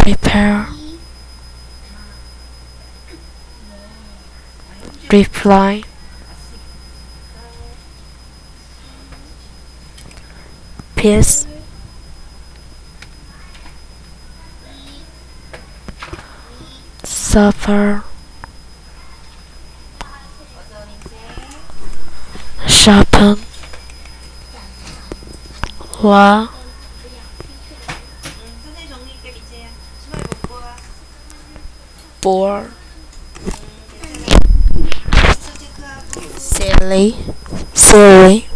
prepare, reply, peace, suffer, sharpen, wa, bore, silly, silly,